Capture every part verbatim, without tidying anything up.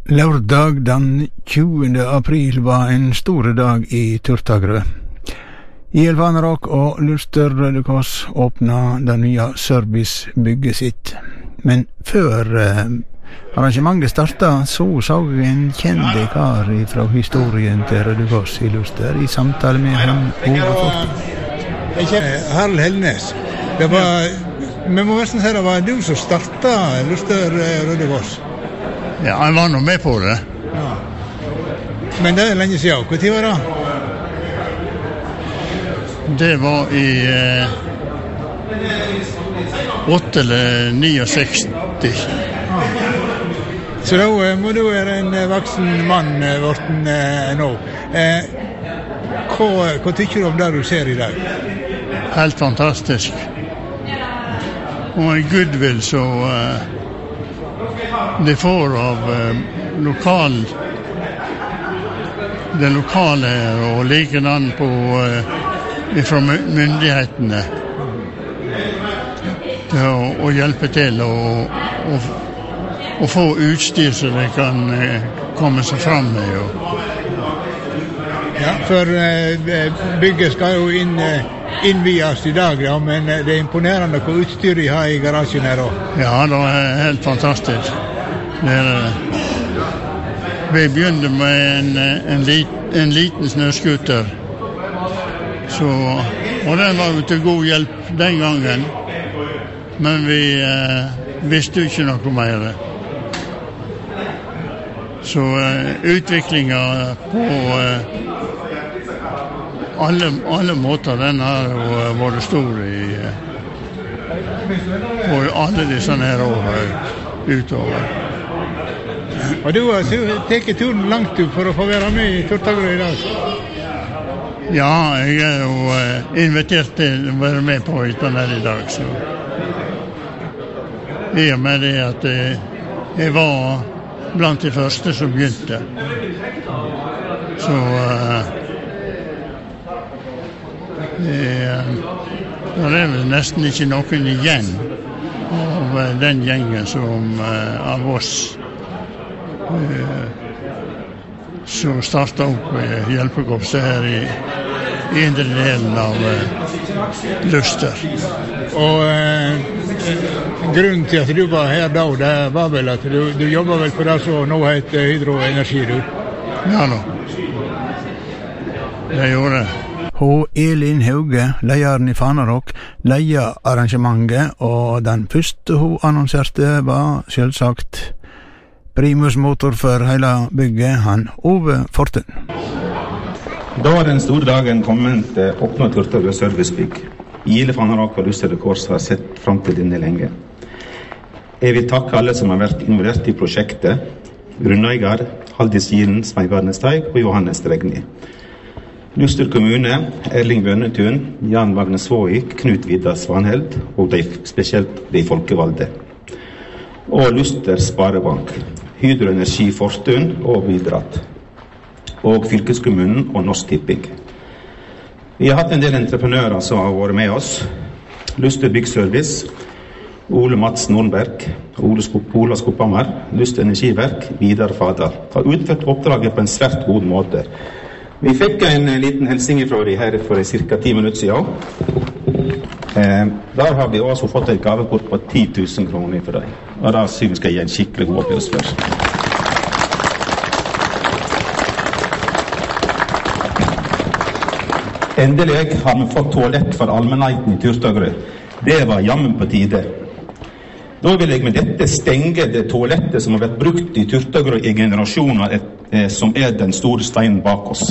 Lørdag den tjuende april var en stor dag i Turtagrø. I Elvanarok og Luster Røde Kors åpna det nye servicebygget sitt. Men før eh, arrangementet starta, så så en kjent kar fra historien til Røde Kors i Luster i samtale med han Ove Forten. Jeg kjenner Harald Helnes. Det var, vi må nesten si det var du som starta Luster Røde Kors. Ja, han var nå med på det. Ja. Men det er lenge siden. Hvor tid var det? Det var i eh, åtte eller niogseksti. Ja. Så da må du være en voksen mann, Vorten, eh, nå. Eh, hva, hva tykker du om det du ser i dag? Helt fantastisk. Og en goodwill så eh, det får av eh, lokal det lokale og likedan på eh, fra myndighetene til å, å hjelpe til og, og, og få utstyr så de kan eh, komme seg fram med. Og... Ja, for eh, bygget skal jo inn, eh, innvies i dag, ja, men det er imponerende hvor utstyr de har i garasjen her også. Ja, det er helt fantastisk. Det er, vi begynte med en, en, lit, en liten snøskuter, så, og den var jo til god hjelp den gangen, men vi eh, visste jo ikke noe mer. Så eh, utviklingen på eh, alle, alle måter, den har jo vært stor i, eh, på alle disse her årene utover. Og du har tatt turen langt for å få være med i Turtagrø i dag? Ja, jeg er jo uh, invitert til å være med på hytten her i dag. Så. I og med det at jeg, jeg var blant de første som begynte. Så uh, det, det er vel nesten ikke noen igjen av uh, den gjengen som uh, av oss Uh, som startet opp uh, hjelpekorpset her i, i indre delen av uh, Luster. Og uh, grunnen til at du var her da, det var vel at du, du jobber vel på det som nå heter Hydro Energi, du? Ja da, det gjorde det. Og Elin Hauge, lederen i Fanarok, leia arrangementet, og den første hun annonserte var selvsagt primus motor for hele bygget, han Ove Forten. Da var den store dagen kommet til å åpne Turtagrø servicebygg. Gile Fanarok og Luster Røde Kors har sett frem til denne lenge. Jeg vil takke alle som har vært involvert i prosjektet. Grunneier, Haldis Gilen, Svein Barnesteig og Johannes Dregni. Luster kommune, Erling Bønnetun, Jan Magne Svåik, Knut Vidar Svanheld og de, spesielt de folkevalde. Og Luster Sparebank, Hydro Energi Fortun og Bidratt, og fylkeskommunen og Norsk Tipping. Vi har hatt en del entreprenører som har vært med oss. Luster Byggservice, Ole Mats Nordberg, Ole Ola Skophammer, Luster Energiverk, Vidar Fadal. Har utført oppdraget på en svært god måte. Vi fikk en liten helsing fra de her for cirka ti minutter siden. Eh, der har vi også fått et gavekort på ti tusen kroner for deg. Og da synes jeg gi en skikkelig god opplevelse først. Endelig har vi fått toalett for allmennheten i Turtagrø. Det var jammen på tide. Da vil jeg med dette stenge det toalettet som har vært brukt i Turtagrø i generasjoner, eh, som er den store steinen bak oss.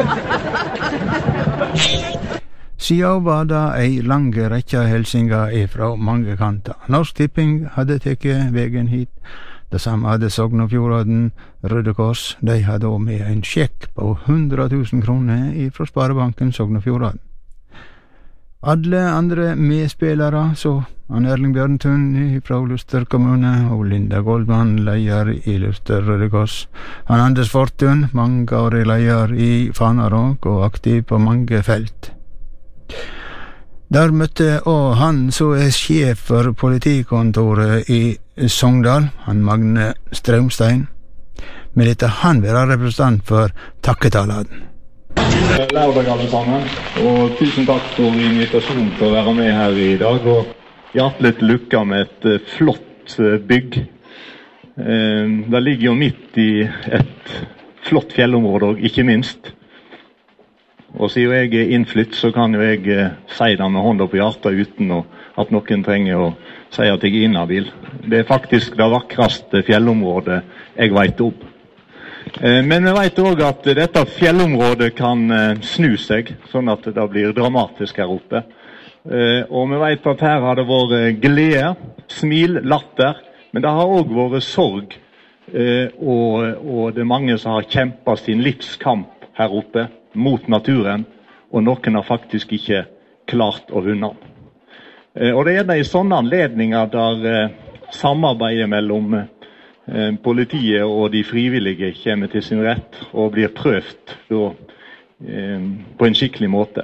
Siden var det ei lange rekke helsinger fra mange kanter. Norsk Tipping hadde tekket veien hit. Det samme hadde Sogn og Fjordane, Røde Kors. De hadde også med en sjekk på hundre tusen kroner fra Sparebanken Sogn og Fjordane. Alle andre medspillere, så han Erling Bjørntun fra Luster kommune og Linda Goldman, leier i Luster Røde Kors. Han Anders Fortun, mangeårig leier i Fanarok og aktiv på mange felt. Der møtte også han som er sjef for politikontoret i Sogndal, han Magne Straumstein. med dette han være representant for takketaladen. Lørdag alle sammen, og tusen takk for invitasjonen til å være med her i dag, og hjertelig lykke med et flott bygg. Det ligger jo midt i et flott fjellområde, ikke minst. Og siden jeg er innflytt, så kan jo jeg si det med hånda på hjertet uten at noen trenger å si at jeg er inhabil. Det er faktisk det vakreste fjellområdet jeg vet om. Men vi vet også at dette fjellområdet kan snu seg, sånn at det blir dramatisk her oppe. Og vi vet at her har det vært glede, smil, latter, men det har også vært sorg, og, og det er mange som har kjempet sin livskamp her oppe mot naturen, og noen har faktisk ikke klart å vinne. Og det er det i sånne anledninger der samarbeidet mellom politiet og de frivillige kommer til sin rett og blir prøvd da, eh, på en skikkelig måte.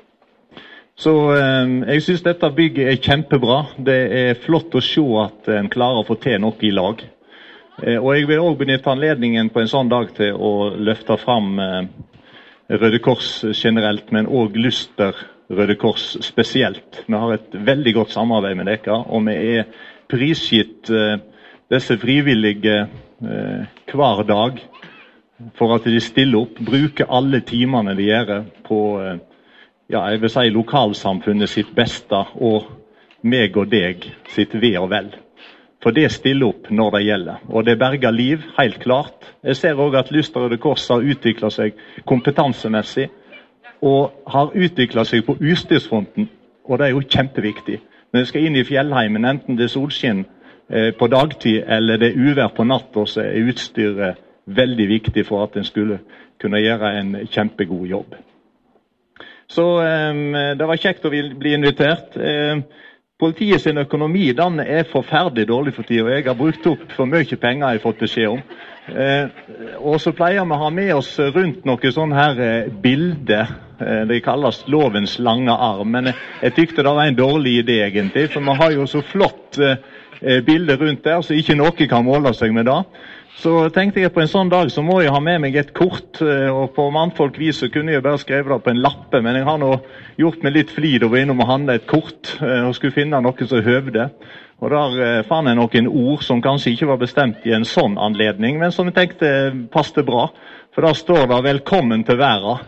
Så eh, jeg synes dette bygget er kjempebra. Det er flott å se at en klarer å få til noe i lag. Eh, og jeg vil også benytte anledningen på en sånn dag til å løfte fram eh, Røde Kors generelt, men også Luster Røde Kors spesielt. Vi har et veldig godt samarbeid med dere, og vi er prisgitt eh, disse frivillige eh, hver dag for at de stiller opp, bruker alle timene de gjør på eh, ja, jeg vil si lokalsamfunnet sitt beste og meg og deg sitt ve og vel. For det stiller opp når det gjelder, og det berger liv, helt klart. Jeg ser også at Luster Røde Kors har utviklet seg kompetansemessig og har utviklet seg på utstyrsfronten, og det er jo kjempeviktig. Når jeg skal inn i fjellheimen, enten det er solskinn på dagtid eller det er uvær på natt, så er utstyret veldig viktig for at en skulle kunne gjøre en kjempegod jobb. Så um, det var kjekt å bli invitert. Um, Politiet sin økonomi den er forferdelig dårlig for tiden, og jeg har brukt opp for mye penger jeg har fått beskjed om. Um, og så pleier vi å ha med oss rundt noe sånn her uh, bilde, uh, det kalles lovens lange arm, men jeg, jeg tykte det var en dårlig idé egentlig, for vi har jo så flott uh, bilder rundt der, så ikke noe kan måle seg med det. Så tenkte jeg på en sånn dag så må jeg ha med meg et kort, og på mannfolkvis så kunne jeg bare skrive det på en lappe, men jeg har nå gjort meg litt flid og var innom å handle et kort, og skulle finne noe som høvde. Og der fann jeg noen ord som kanskje ikke var bestemt i en sånn anledning, men som jeg tenkte passte bra, for der står det «Velkommen til verden».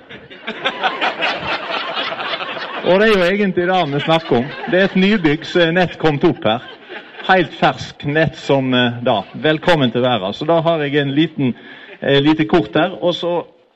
Og det er jo egentlig det vi snakker om. Det er et nybygg som er nett kommet opp her. Helt fersk nett som da, velkommen til verden. Så da har jeg en liten, eh, lite kort her, og så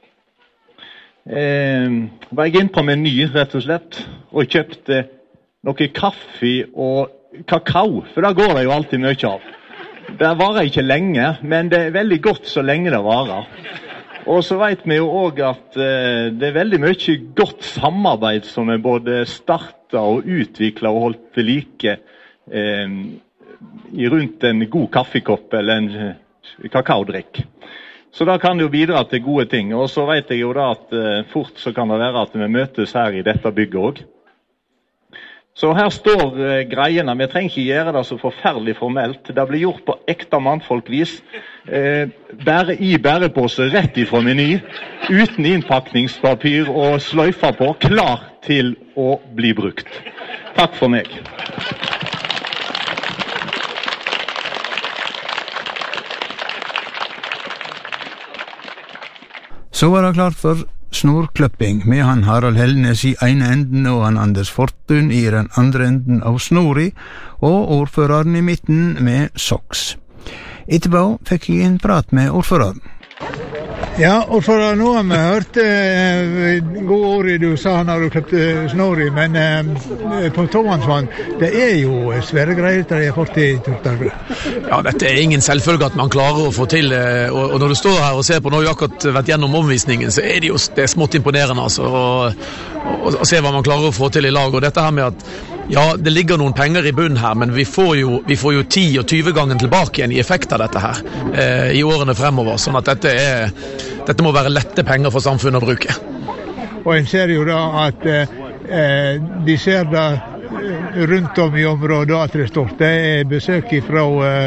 eh, var jeg inn på Meny, rett og slett, og kjøpte noe kaffe og kakao, for da går det jo alltid mye av. Det varer ikke lenge, men det er veldig godt så lenge det varer. Og så vet vi jo også at eh, det er veldig mye godt samarbeid som er både startet og utviklet og holdt til like eh, i rundt en god kaffekopp eller en kakaodrikk. Så da kan det jo bidra til gode ting. Og så vet jeg jo da at eh, fort så kan det være at vi møtes her i dette bygget også. Så her står eh, greiene. Vi trenger ikke gjøre det så forferdelig formelt. Det blir gjort på ekte mannfolkvis. Eh, bære i bærepose rett ifra Meny, uten innpakningspapir og sløyfa på, klar til å bli brukt. Takk for meg. Så var det klart for snorkløpping med han Harald Helnes i ene enden og han Anders Fortun i den andre enden av snori, og ordføreren i midten med soks. Etterpå fikk jeg en prat med ordføreren. Ja, ordfører, nå har vi hørt eh, gode ord du sa når du klippte snori, men eh, på Tåvannsvann, det er jo svære greier til de har fått i Tortarbrød. Ja, dette er ingen selvfølge at man klarer å få til, og, og når du står her og ser på, når du akkurat vært gjennom omvisningen, så er det jo det er smått imponerende, altså, å se hva man klarer å få til i lag, og dette her med at ja, det ligger noen penger i bunnen her, men vi får jo, vi får jo ti og tyve gangen tilbake igjen i effekt av dette her eh, i årene fremover, sånn at dette, er, dette må være lette penger for samfunnet å bruke. Og en ser jo da at eh, de ser da rundt om i området at det står. Det er besøk fra eh,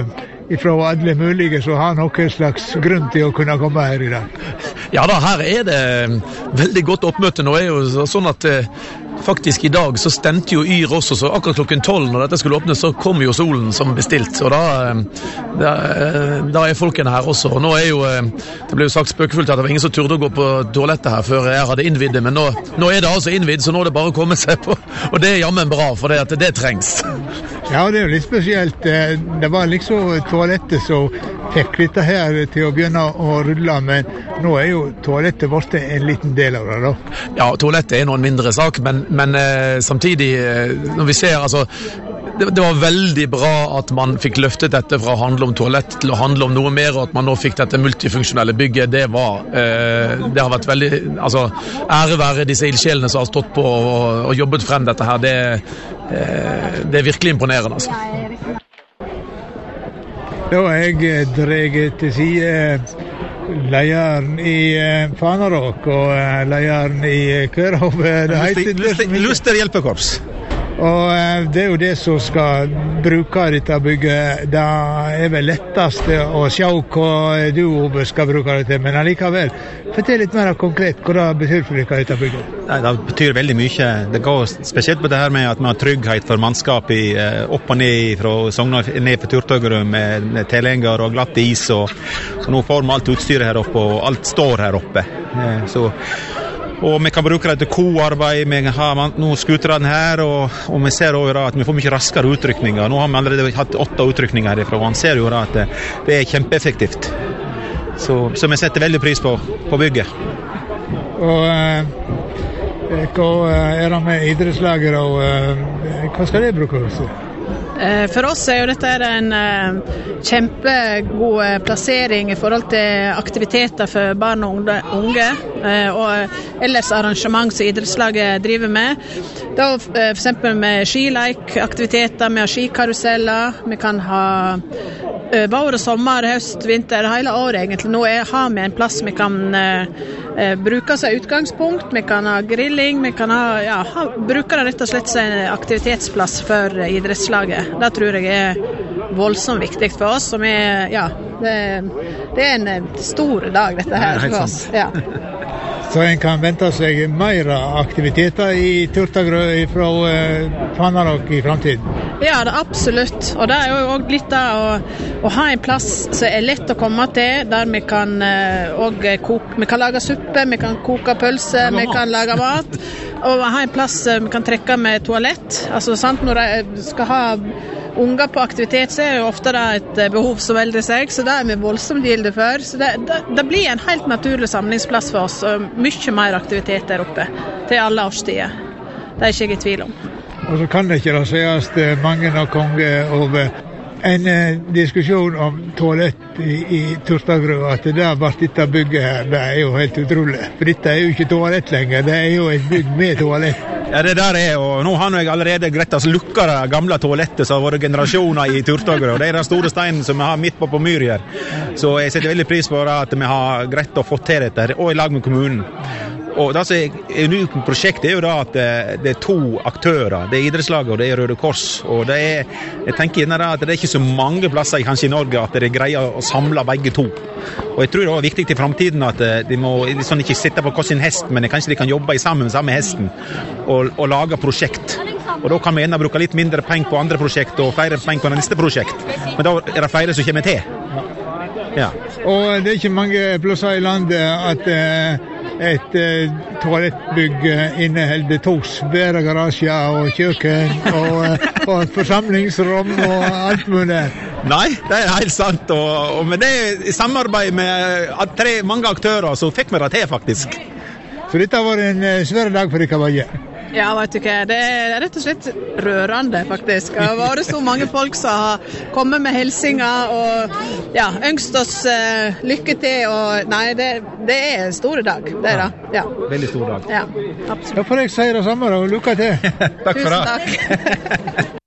fra alle mulige som har noen slags grunn til å kunne komme her i dag. Ja da, her er det veldig godt oppmøte. Nå er jo sånn at faktisk i dag så stemte jo Yr også, så akkurat klokken tolv når dette skulle åpnes, så kom jo solen som bestilt, og da, da, da er folkene her også. Og nå er jo, det ble jo sagt spøkefullt at det var ingen som turde å gå på toalettet her før jeg hadde innvidd det, men nå, nå er det altså innvidd, så nå er det bare å komme seg på, og det er jammen bra, for det, at det trengs. Ja, det er jo litt spesielt. Det var liksom toalettet som fikk dette her til å begynne å rulle, men nå er jo toalettet vårt en liten del av det da. Ja, toalettet er noen mindre sak, men, men eh, samtidig, eh, når vi ser, altså, det, det var veldig bra at man fikk løftet dette fra å handle om toalett til å handle om noe mer, og at man nå fikk dette multifunksjonelle bygget. Det var, eh, det har vært veldig, altså, ære være disse ildsjelene som har stått på og, og jobbet frem dette her. Det, eh, det er virkelig imponerende, altså. Da er jeg dreget til side lederen i Fanaråk og lederen i Kørhov. Luster hjelpekorps. Og det er jo det som skal bruke dette bygget. Det er vel lettest å se hva du skal bruke det til, men allikevel, fortell litt mer konkret hva det betyr for dere dette bygget. Nei, det betyr veldig mye. Det går spesielt på det her med at vi har trygghet for mannskap i, opp og ned fra Sogndal, ned på Turtøgrum med, med telenger og glatt is, og, og nå får vi alt utstyret her oppe, og alt står her oppe. Så og vi kan bruke det til koarbeid, vi har nå skuterene her, og, og vi ser også at vi får mye raskere utrykninger. Nå har vi allerede hatt åtte utrykninger herifra, og man ser jo at det, det er kjempeeffektivt. Så, så vi setter veldig pris på, på bygget. Og eh, hva er det med idrettslaget, og eh, hva skal det brukes til? For oss er jo dette en kjempegod plassering i forhold til aktiviteter for barn og unge, og ellers arrangement som idrettslaget driver med. Da for eksempel med skileikaktiviteter, med skikaruseller, vi kan ha vår, sommer, høst, vinter, hele året egentlig. Nå er, har vi en plass vi kan uh, bruke som utgangspunkt, vi kan ha grilling, vi kan ha, ja, ha, bruke det rett og slett som en aktivitetsplass for idrettslaget. Det tror jeg er voldsomt viktig for oss, som er, ja, det, det er en stor dag dette her for oss. Ja. Så en kan vente seg mer aktiviteter i Turtagrø fra uh, Fanaråk i fremtiden? Ja, det er absolutt. Og det er jo også litt av å, å ha en plass som er lett å komme til, der vi kan, uh, også koke, vi kan lage suppe, vi kan koke pølse, vi kan lage mat, og ha en plass uh, vi kan trekke med toalett. Altså, sant, når jeg skal ha unger på aktivitet, så er jo ofte det et behov som velger seg, så det er vi voldsomt gilde for. Så det, det, det blir en helt naturlig samlingsplass for oss, og mye mer aktivitet der oppe, til alle årstider. Det er ikke jeg i tvil om. Og så kan det ikke da sies mange nok ganger over en eh, diskusjon om toalett i, i Turtagrø, at det der var dette bygget her, det er jo helt utrolig. For dette er jo ikke toalett lenger, det er jo et bygg med toalett. Ja, det der er, og nå har jeg allerede greit å lukke det gamle toalettet som har vært generasjoner i Turtagrø, og det er den store steinen som vi har midt på på myr her. Så jeg setter veldig pris på at vi har greit å få til dette, og i lag med kommunen. Og det som er unikt med prosjektet er jo da at det er to aktører, det er idrettslaget og det er Røde Kors, og det er, jeg tenker gjerne da at det er ikke så mange plasser kanskje i Norge at det greier å samle begge to. Og jeg tror det er viktig til fremtiden at de må sånn ikke sitte på hver sin hest, men kanskje de kan jobbe sammen med samme hesten og, og lage prosjekt. Og da kan vi gjerne bruke litt mindre penger på andre prosjekt og flere penger på neste prosjekt, men da er det flere som kommer til. Ja. Og det er ikke mange plasser i landet at eh, et eh, toalettbygg inneholder to svære garasjer og kjøkken og, og et forsamlingsrom og alt mulig. Nei, det er helt sant, og, og med det i samarbeid med tre, mange aktører så fikk vi det til faktisk. Så dette var en svær dag for dere begge. Ja, vet du hva, det er rett og slett rørende faktisk. Det har vært så mange folk som har kommet med hilsinger og ja, ønsket oss uh, lykke til, og nei, det, det er en stor dag, det er det. Ja. Veldig stor dag. Ja, absolutt. Da får jeg si det samme, og lykke til. Takk for det. Tusen takk.